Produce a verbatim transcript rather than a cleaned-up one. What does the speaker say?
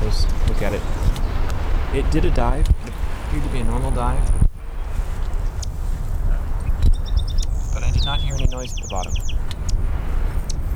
goes. Look at it. It did a dive. It appeared to be a normal dive. But I did not hear any noise at the bottom.